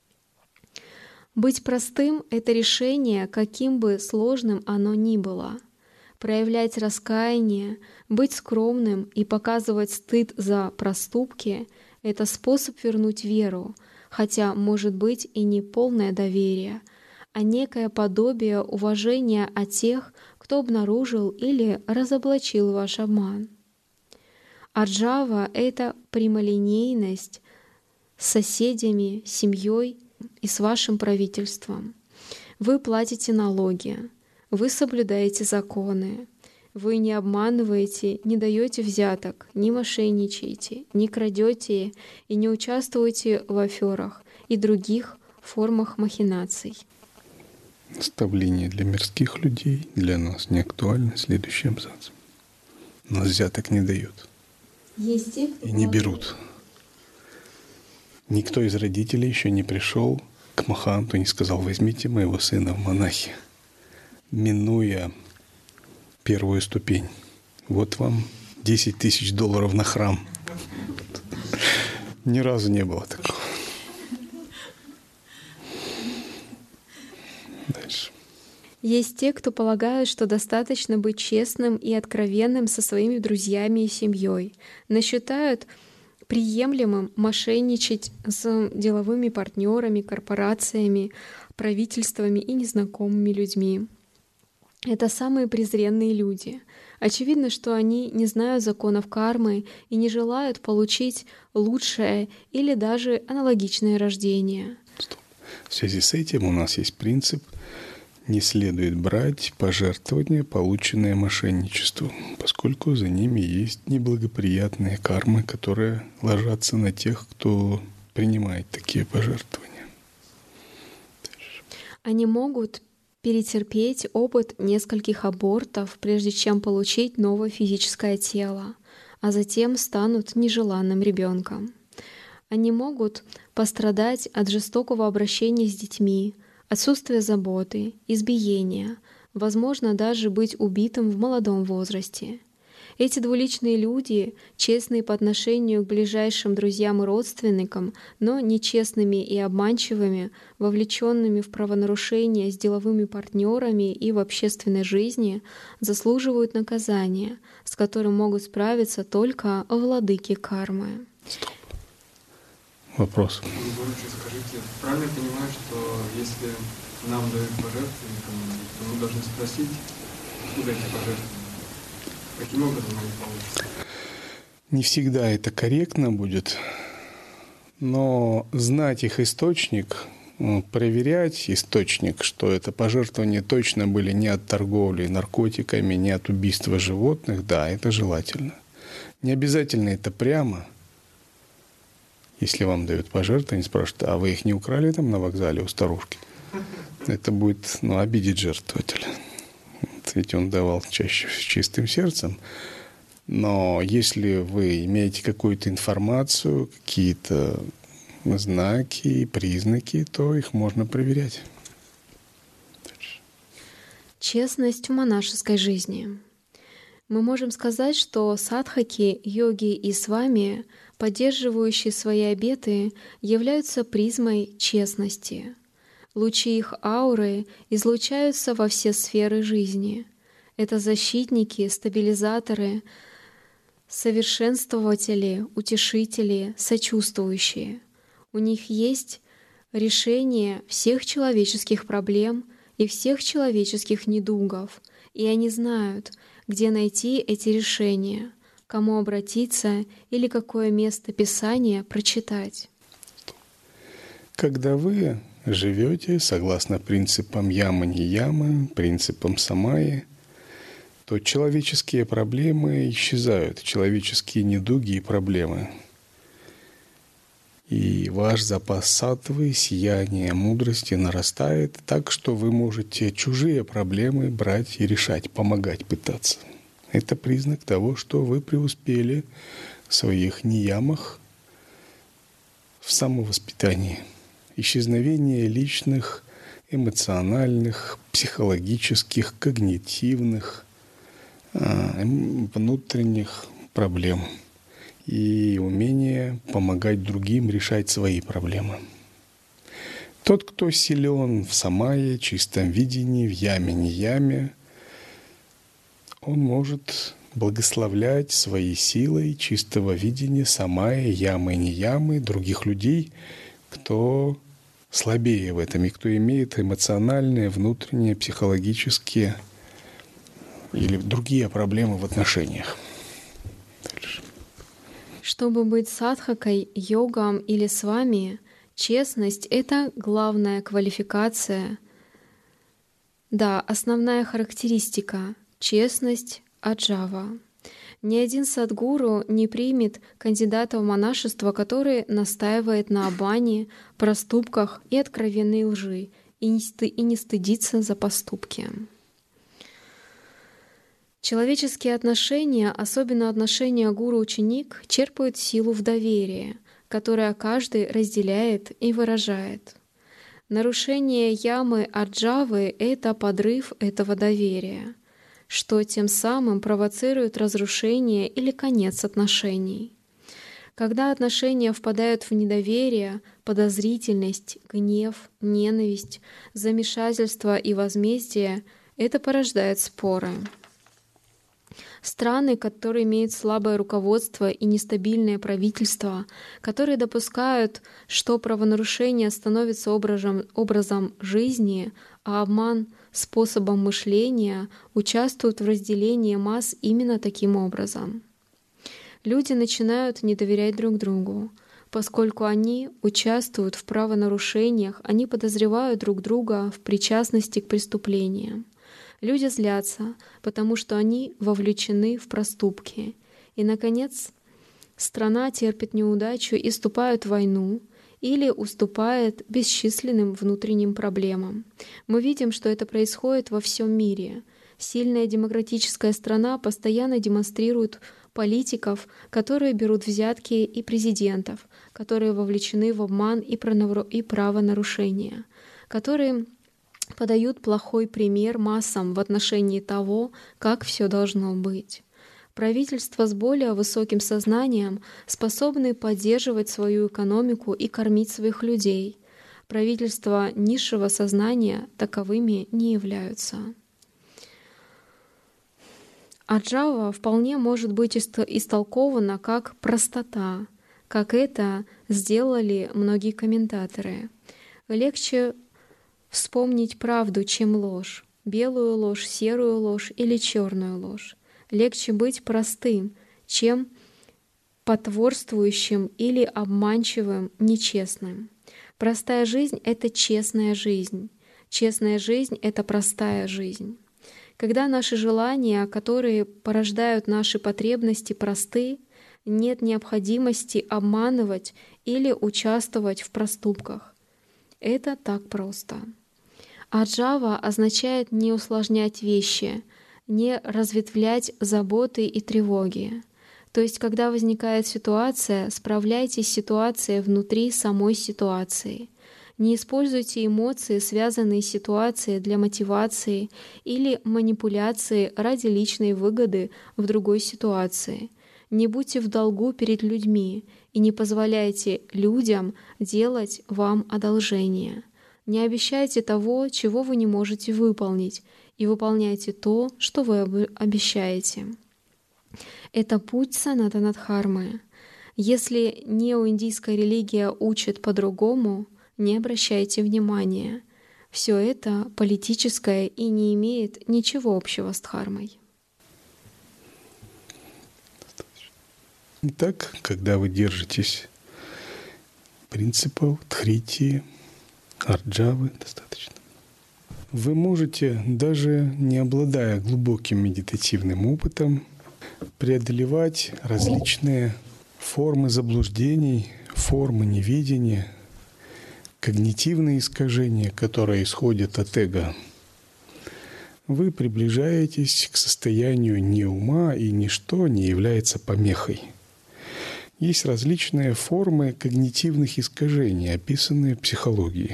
Быть простым — это решение, каким бы сложным оно ни было. Проявлять раскаяние, быть скромным и показывать стыд за проступки — это способ вернуть веру, хотя, может быть, и не полное доверие, а некое подобие уважения от тех, кто обнаружил или разоблачил ваш обман. Арджава — это прямолинейность с соседями, семьей и с вашим правительством. Вы платите налоги, вы соблюдаете законы, вы не обманываете, не даете взяток, не мошенничаете, не крадете и не участвуете в аферах и других формах махинаций.
Наставление для мирских людей для нас не актуально. Следующий абзац. Нас взяток не дают.
Есть те,
и не берут. Никто из родителей еще не пришел к Маханту и не сказал: возьмите моего сына в монахи, минуя первую ступень. Вот вам десять тысяч долларов на храм. Ни разу не было такого. Дальше.
Есть те, кто полагают, что достаточно быть честным и откровенным со своими друзьями и семьей, но считают приемлемым мошенничать с деловыми партнерами, корпорациями, правительствами и незнакомыми людьми. Это самые презренные люди. Очевидно, что они не знают законов кармы и не желают получить лучшее или даже аналогичное рождение.
Стоп. В связи с этим у нас есть принцип: не следует брать пожертвования, полученные мошенничеством, поскольку за ними есть неблагоприятные кармы, которые ложатся на тех, кто принимает такие пожертвования. Дальше.
Они могут перетерпеть опыт нескольких абортов, прежде чем получить новое физическое тело, а затем станут нежеланным ребенком. Они могут пострадать от жестокого обращения с детьми, отсутствия заботы, избиения, возможно, даже быть убитым в молодом возрасте. Эти двуличные люди, честные по отношению к ближайшим друзьям и родственникам, но нечестными и обманчивыми, вовлеченными в правонарушения с деловыми партнерами и в общественной жизни, заслуживают наказания, с которым могут справиться только владыки кармы.
Стоп. Вопрос.
Гурджи, скажите, правильно я понимаю, что если нам дают пожертвования, то мы должны спросить, откуда эти пожертвования? Каким образом они получатся?
Не всегда это корректно будет, но знать их источник, проверять источник, что это пожертвования точно были не от торговли наркотиками, не от убийства животных, да, это желательно. Не обязательно это прямо. Если вам дают пожертвования, спрашивают: а вы их не украли там на вокзале у старушки? Это будет, ну, обидеть жертвователя. Вот, ведь он давал чаще с чистым сердцем. Но если вы имеете какую-то информацию, какие-то знаки, признаки, то их можно проверять. Дальше.
Честность в монашеской жизни. Мы можем сказать, что садхаки, йоги и свами, поддерживающие свои обеты, являются призмой честности. Лучи их ауры излучаются во все сферы жизни. Это защитники, стабилизаторы, совершенствователи, утешители, сочувствующие. У них есть решение всех человеческих проблем и всех человеческих недугов, и они знают, где найти эти решения, кому обратиться или какое место Писания прочитать.
Когда вы живете согласно принципам яма-не-яма, принципам самаи, то человеческие проблемы исчезают, человеческие недуги и проблемы. И ваш запас саттвы, сияния, мудрости нарастает так, что вы можете чужие проблемы брать и решать, помогать, пытаться. Это признак того, что вы преуспели в своих ниямах, в самовоспитании. Исчезновение личных, эмоциональных, психологических, когнитивных, внутренних проблем и умение помогать другим решать свои проблемы. Тот, кто силен в самае, чистом видении, в яме-не-яме, он может благословлять своей силой чистого видения самая, ямы и не ямы других людей, кто слабее в этом и кто имеет эмоциональные, внутренние, психологические или другие проблемы в отношениях. Дальше.
Чтобы быть садхакой, йогом или с вами, честность — это главная квалификация. Да, основная характеристика — честность аджава. Ни один садгуру не примет кандидата в монашество, который настаивает на обмане, проступках и откровенной лжи и не, сты- и не стыдится за поступки. Человеческие отношения, особенно отношения гуру-ученик, черпают силу в доверии, которое каждый разделяет и выражает. Нарушение ямы аджавы — это подрыв этого доверия, что тем самым провоцирует разрушение или конец отношений. Когда отношения впадают в недоверие, подозрительность, гнев, ненависть, замешательство и возмездие, это порождает споры. Страны, которые имеют слабое руководство и нестабильное правительство, которые допускают, что правонарушение становится образом, образом жизни, а обман — способом мышления, участвуют в разделении масс именно таким образом. Люди начинают не доверять друг другу. Поскольку они участвуют в правонарушениях, они подозревают друг друга в причастности к преступлениям. Люди злятся, потому что они вовлечены в проступки. И, наконец, страна терпит неудачу и вступает в войну или уступает бесчисленным внутренним проблемам. Мы видим, что это происходит во всем мире. Сильная демократическая страна постоянно демонстрирует политиков, которые берут взятки, и президентов, которые вовлечены в обман и правонарушения, которые подают плохой пример массам в отношении того, как все должно быть. Правительства с более высоким сознанием способны поддерживать свою экономику и кормить своих людей. Правительства низшего сознания таковыми не являются. Аджава вполне может быть истолкована как простота, как это сделали многие комментаторы. Легче вспомнить правду, чем ложь, белую ложь, серую ложь или черную ложь. Легче быть простым, чем потворствующим или обманчивым, нечестным. Простая жизнь — это честная жизнь. Честная жизнь — это простая жизнь. Когда наши желания, которые порождают наши потребности, просты, нет необходимости обманывать или участвовать в проступках. Это так просто. Аджава означает не усложнять вещи, не разветвлять заботы и тревоги. То есть, когда возникает ситуация, справляйтесь с ситуацией внутри самой ситуации. Не используйте эмоции, связанные с ситуацией, для мотивации или манипуляции ради личной выгоды в другой ситуации. Не будьте в долгу перед людьми и не позволяйте людям делать вам одолжение. Не обещайте того, чего вы не можете выполнить, и выполняйте то, что вы обещаете. Это путь санатана-дхармы. Если неоиндийская религия учит по-другому, не обращайте внимания. Все это политическое и не имеет ничего общего с дхармой.
Итак, когда вы держитесь принципов Дхрити, Арджавы, достаточно. Вы можете, даже не обладая глубоким медитативным опытом, преодолевать различные формы заблуждений, формы неведения, когнитивные искажения, которые исходят от эго. Вы приближаетесь к состоянию неума, и ничто не является помехой. Есть различные формы когнитивных искажений, описанные в психологии.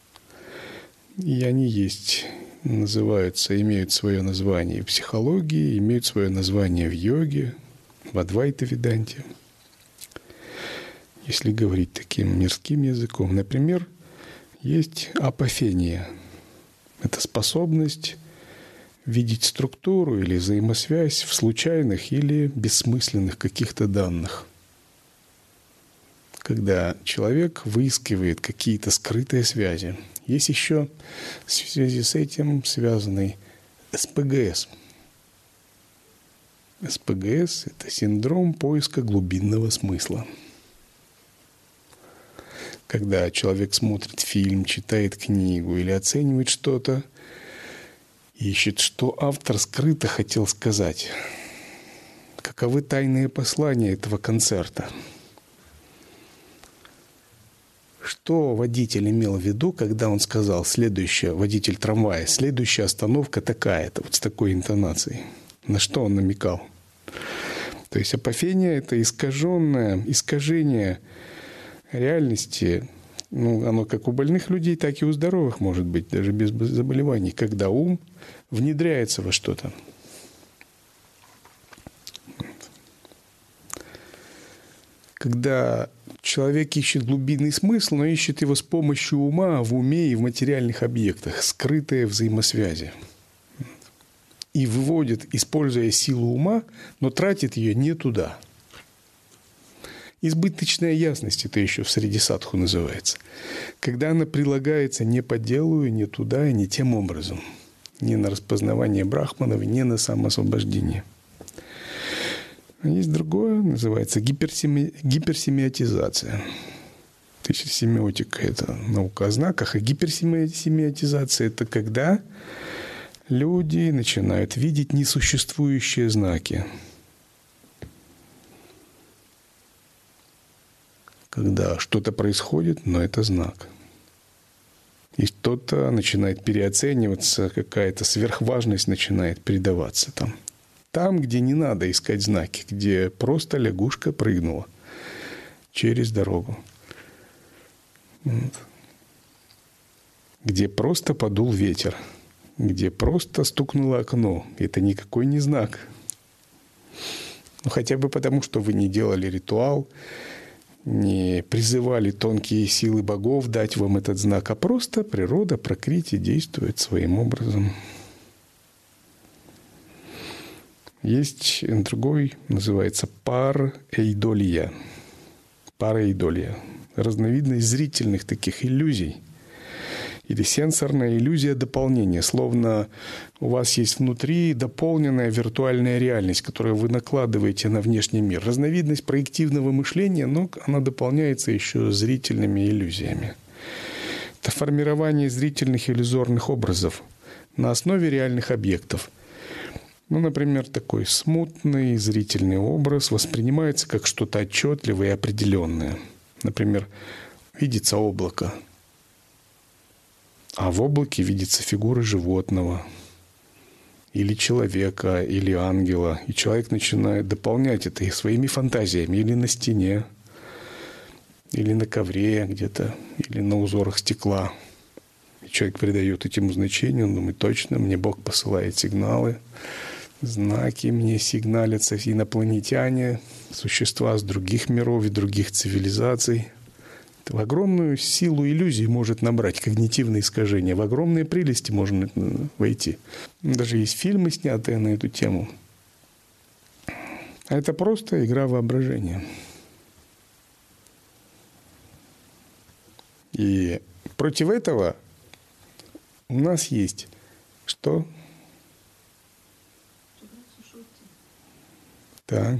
И они есть, называются, имеют свое название в психологии, имеют свое название в йоге, в Адвайта-веданте. Если говорить таким мирским языком, например, есть апофения. Это способность видеть структуру или взаимосвязь в случайных или бессмысленных каких-то данных. Когда человек выискивает какие-то скрытые связи. Есть еще в связи с этим связанный эс пэ гэ эс. эс пэ гэ эс – это синдром поиска глубинного смысла. Когда человек смотрит фильм, читает книгу или оценивает что-то, ищет, что автор скрыто хотел сказать. Каковы тайные послания этого концерта? Что водитель имел в виду, когда он сказал следующая, водитель трамвая, следующая остановка такая-то, вот с такой интонацией? На что он намекал? То есть апофения – это искаженное, искажение реальности. Ну, оно как у больных людей, так и у здоровых может быть, даже без заболеваний, когда ум внедряется во что-то. Когда человек ищет глубинный смысл, но ищет его с помощью ума в уме и в материальных объектах, скрытые взаимосвязи. И выводит, используя силу ума, но тратит ее не туда. Избыточная ясность, это еще в среди садху называется. Когда она прилагается не по делу, не туда и не тем образом. Не на распознавание брахманов, не на самоосвобождение. Есть другое, называется гиперсеми... гиперсемиотизация. То есть семиотика – это наука о знаках, а гиперсемиотизация – это когда люди начинают видеть несуществующие знаки. Когда что-то происходит, но это знак. И что-то начинает переоцениваться, какая-то сверхважность начинает передаваться там. Там, где не надо искать знаки, где просто лягушка прыгнула через дорогу. Вот. Где просто подул ветер, где просто стукнуло окно. Это никакой не знак. Ну, хотя бы потому, что вы не делали ритуал, не призывали тонкие силы богов дать вам этот знак, а просто природа, пракрити действует своим образом. Есть другой, называется парэйдолия. Парэйдолия. Разновидность зрительных таких иллюзий. Или сенсорная иллюзия дополнения. Словно у вас есть внутри дополненная виртуальная реальность, которую вы накладываете на внешний мир. Разновидность проективного мышления, но она дополняется еще зрительными иллюзиями. Это формирование зрительных иллюзорных образов на основе реальных объектов. Ну, например, такой смутный зрительный образ воспринимается как что-то отчетливое и определенное. Например, видится облако, а в облаке видится фигура животного или человека, или ангела. И человек начинает дополнять это своими фантазиями или на стене, или на ковре где-то, или на узорах стекла. И человек придает этому значение, он думает, точно, мне Бог посылает сигналы, знаки мне сигналятся инопланетяне, существа с других миров и других цивилизаций. Это в огромную силу иллюзий может набрать когнитивные искажения, в огромные прелести можно войти. Даже есть фильмы, снятые на эту тему. А это просто игра воображения. И против этого У нас есть что? Так.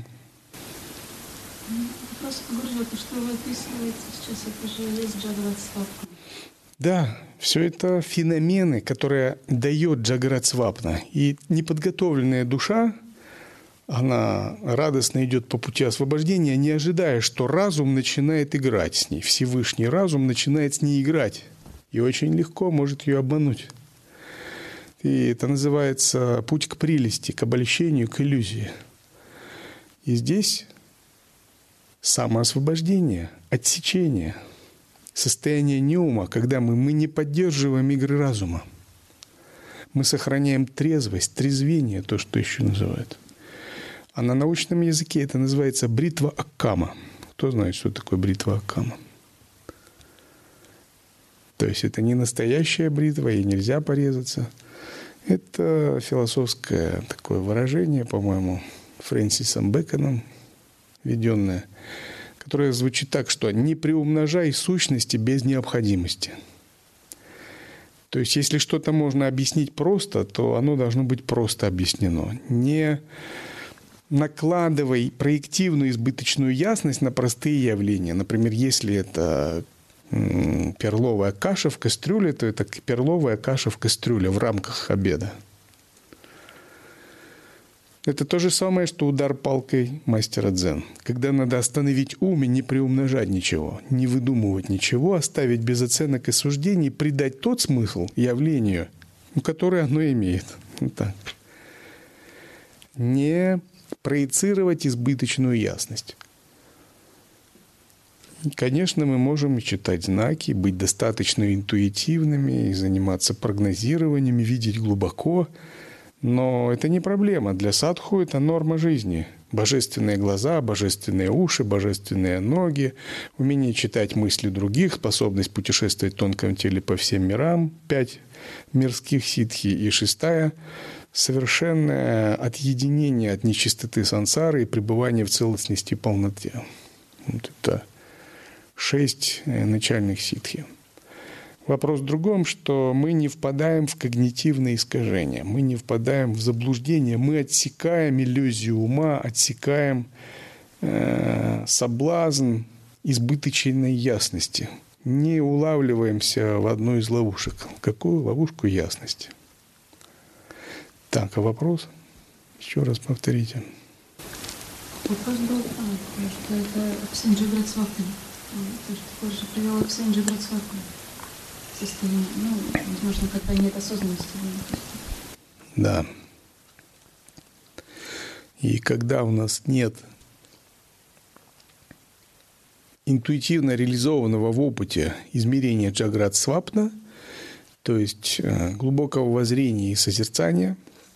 Вопрос говорю, то, что вы описываете сейчас, это же есть Джаграт-свапна.
Да, все это феномены, которые дает Джаграт-свапна. И неподготовленная душа, она радостно идет по пути освобождения, не ожидая, что разум начинает играть с ней. Всевышний разум начинает с ней играть. И очень легко может ее обмануть. И это называется путь к прелести, к обольщению, к иллюзии. И здесь самоосвобождение, отсечение, состояние неума, когда мы, мы не поддерживаем игры разума. Мы сохраняем трезвость, трезвение, то, что еще называют. А на научном языке это называется бритва Аккама. Кто знает, что такое бритва Аккама? То есть это не настоящая бритва, ей нельзя порезаться. Это философское такое выражение, по-моему, Фрэнсисом Бэконом введенное, которое звучит так, что «не приумножай сущности без необходимости». То есть если что-то можно объяснить просто, то оно должно быть просто объяснено. Не накладывай проективную избыточную ясность на простые явления. Например, если это перловая каша в кастрюле, то это перловая каша в кастрюле в рамках обеда. Это то же самое, что удар палкой мастера дзен. Когда надо остановить ум и не приумножать ничего, не выдумывать ничего, оставить без оценок и суждений, придать тот смысл явлению, который оно имеет. Вот так. Не проецировать избыточную ясность. И, конечно, мы можем и читать знаки, быть достаточно интуитивными, и заниматься прогнозированием, видеть глубоко. Но это не проблема. Для садху это норма жизни. Божественные глаза, божественные уши, божественные ноги, умение читать мысли других, способность путешествовать в тонком теле по всем мирам, пять мирских ситхи и шестая – совершенное отъединение от нечистоты сансары и пребывание в целостности и полноте. Вот это шесть начальных ситхи. Вопрос в другом, что мы не впадаем в когнитивные искажения, мы не впадаем в заблуждение, мы отсекаем иллюзию ума, отсекаем э, соблазн избыточной ясности, не улавливаемся в одну из ловушек. Какую ловушку ясности? Так, а вопрос? Еще раз повторите.
Вопрос был, а, что это Апсен Джаграт-свапна. То, что позже привел Апсен Джаграт-свапна. Состояние, ну, возможно, когда нет осознанности.
Да. И когда у нас нет интуитивно реализованного в опыте измерения Джаграт-свапна, то есть глубокого воззрения и созерцания,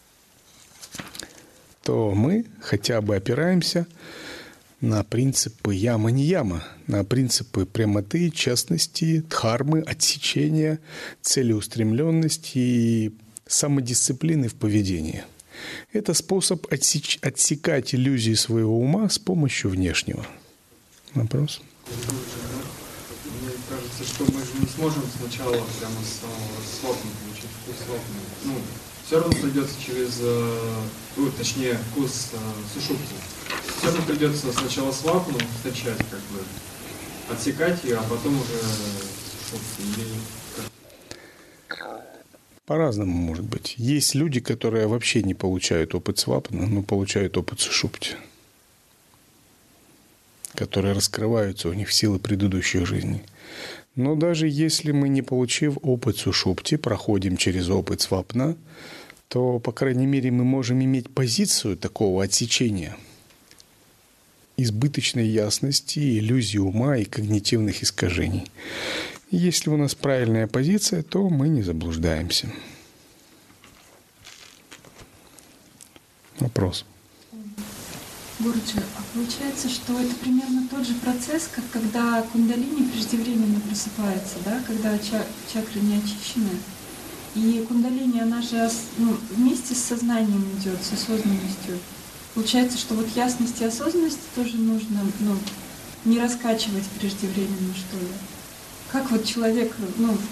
то мы хотя бы опираемся на принципы яма-не-яма, на принципы прямоты, честности, дхармы, отсечения, целеустремленности и самодисциплины в поведении. Это способ отсеч- отсекать иллюзии своего ума с помощью внешнего. Вопрос?
Мне кажется, что мы же не сможем сначала прямо с самого свапна получить вкус свапна. Ну, все равно придется через, ну, точнее, вкус сушупти. Все равно придется сначала свапну встречать, как бы, отсекать ее, а потом уже сушупти.
По-разному может быть. Есть люди, которые вообще не получают опыт свапна, но получают опыт сушупти, которые раскрываются у них силы предыдущих жизней. Но даже если мы, не получив опыт сушупти, проходим через опыт свапна, то, по крайней мере, мы можем иметь позицию такого отсечения избыточной ясности, иллюзии ума и когнитивных искажений. И если у нас правильная позиция, то мы не заблуждаемся. Вопрос.
Гуруджи, а получается, что это примерно тот же процесс, как когда кундалини преждевременно просыпается, да, когда ча- чакры не очищены. И кундалини, она же, ну, вместе с сознанием идет, с осознанностью. Получается, что вот ясность и осознанность тоже нужно, ну, не раскачивать преждевременно, что ли. Как вот человек, ну...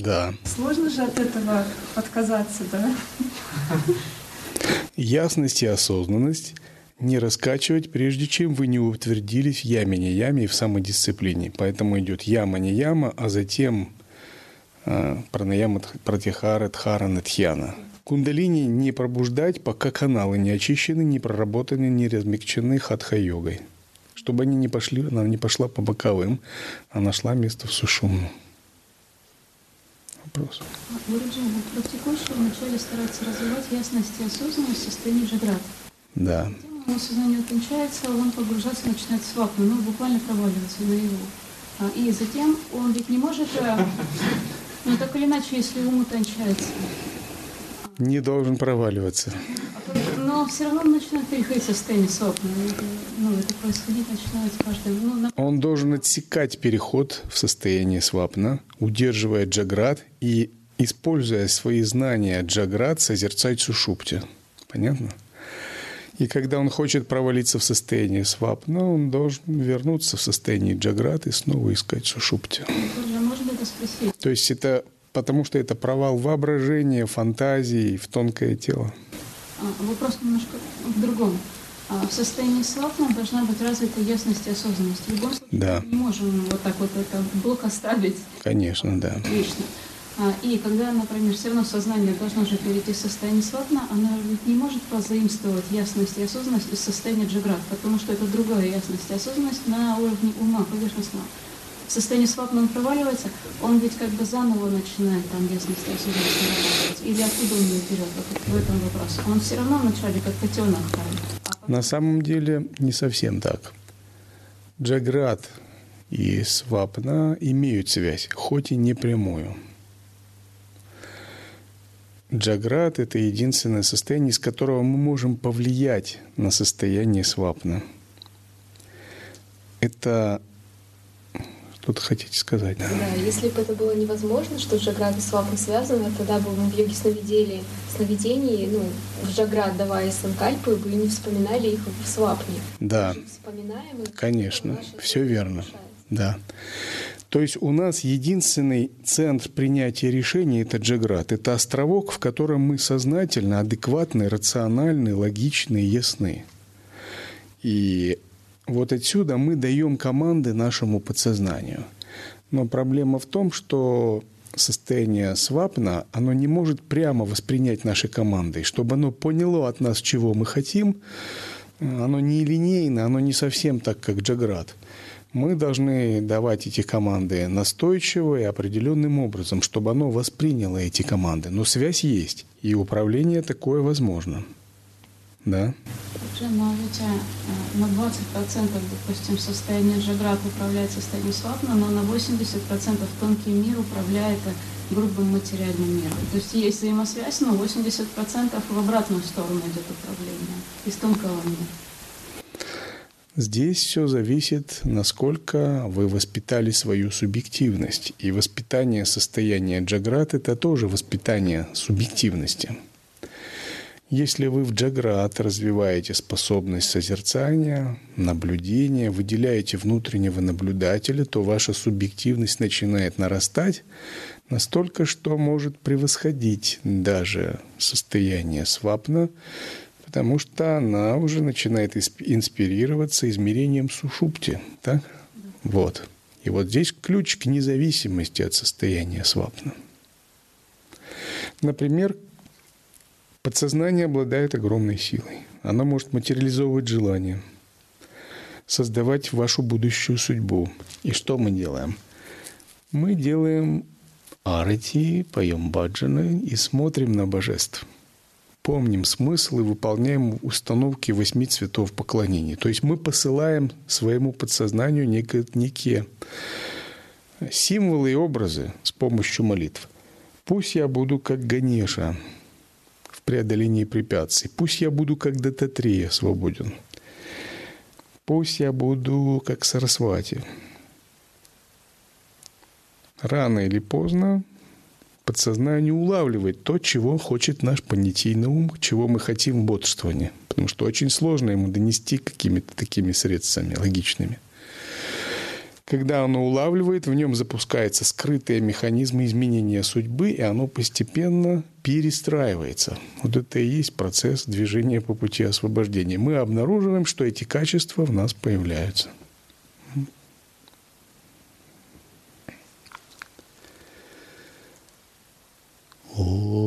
Да.
Сложно же от этого отказаться, да?
Ясность и осознанность не раскачивать, прежде чем вы не утвердились в яме, не яме и в самодисциплине. Поэтому идет яма, не яма, а затем э, пранаяма, пратихара, дхарана, дхьяна. Кундалини не пробуждать, пока каналы не очищены, не проработаны, не размягчены хатха-йогой. Чтобы они не пошли, она не пошла по боковым, а нашла место в сушумну. Вопрос.
Гуруджи, практикующий вначале старается развивать ясность и осознанность в состоянии джаграт.
Да.
Затем его сознание утончается, он погружаться начинает в свапну, ну, буквально проваливаться наяву. А, и затем он ведь не может, ну, так или иначе, если ум утончается.
Не должен проваливаться.
Но все равно он начинает переходить в состояние свапна. Ну, это происходить начинает с каждым. Ну, на...
Он должен отсекать переход в состояние свапна, удерживая джаграт и, используя свои знания джаграт, созерцать сушупти. Понятно? И когда он хочет провалиться в состояние свапна, он должен вернуться в состояние джаграт и снова искать сушупти.
Тоже, можно это спросить?
То есть это потому, что это провал воображения, фантазии в тонкое тело.
А, вопрос немножко в другом. А, в состоянии свапна должна быть развита ясность и осознанность. В любом случае
Да.
мы не можем вот так вот это блок оставить.
Конечно, да.
Вечно. А, и когда, например, все равно сознание должно же перейти в состояние свапна, оно ведь не может позаимствовать ясность и осознанность из состояния джаграт, потому что это другая ясность и осознанность на уровне ума, поверхностного. В состоянии свапна он проваливается, он ведь как бы заново начинает там ясность и осознанность нарабатывать. Или откуда он ее берет, вот в этом вопрос. Он все равно вначале как котенок там. А потом...
На самом деле не совсем так. Джаграт и свапна имеют связь, хоть и не прямую. Джаграт – это единственное состояние, из которого мы можем повлиять на состояние свапна. Это... Что-то хотите сказать? Да?
Да, если бы это было невозможно, что джаграт и свапна связаны, тогда бы мы в йоге сновидели, сновидений, ну, в джаграт давая санкальпы, бы не вспоминали их в свапне.
Да,
Вспоминаем, и
конечно,
наше
все верно.
решается.
Да. То есть у нас единственный центр принятия решений – это джаграт. Это островок, в котором мы сознательно, адекватны, рациональны, логичны и ясны. И вот отсюда мы даем команды нашему подсознанию. Но проблема в том, что состояние свапна, оно не может прямо воспринять наши команды. И чтобы оно поняло от нас, чего мы хотим, оно не линейно, оно не совсем так, как джаграт. Мы должны давать эти команды настойчиво и определенным образом, чтобы оно восприняло эти команды. Но связь есть, и управление такое возможно. Да?
Но ведь а, на двадцать процентов, допустим, состояние джаграт управляет состоянием свапна, но на восемьдесят процентов тонкий мир управляет грубым материальным миром. То есть есть взаимосвязь, но восемьдесят процентов в обратную сторону идет управление из тонкого мира.
Здесь все зависит, насколько вы воспитали свою субъективность. И воспитание состояния джаграт – это тоже воспитание субъективности. Если вы в джаграт развиваете способность созерцания, наблюдения, выделяете внутреннего наблюдателя, то ваша субъективность начинает нарастать настолько, что может превосходить даже состояние свапна, потому что она уже начинает инспирироваться измерением сушупти. Так? Вот. И вот здесь ключ к независимости от состояния свапна. Например, подсознание обладает огромной силой. Оно может материализовывать желания, создавать вашу будущую судьбу. И что мы делаем? Мы делаем арати, поем баджаны и смотрим на божеств. Помним смысл и выполняем установки восьми цветов поклонения. То есть мы посылаем своему подсознанию некие, некие символы и образы с помощью молитв. Пусть я буду как Ганеша в преодолении препятствий. Пусть я буду как Даттатрея свободен. Пусть я буду как Сарасвати. Рано или поздно подсознание улавливает то, чего хочет наш понятийный ум, чего мы хотим в бодрствовании. Потому что очень сложно ему донести какими-то такими средствами логичными. Когда оно улавливает, в нем запускаются скрытые механизмы изменения судьбы, и оно постепенно перестраивается. Вот это и есть процесс движения по пути освобождения. Мы обнаруживаем, что эти качества в нас появляются. О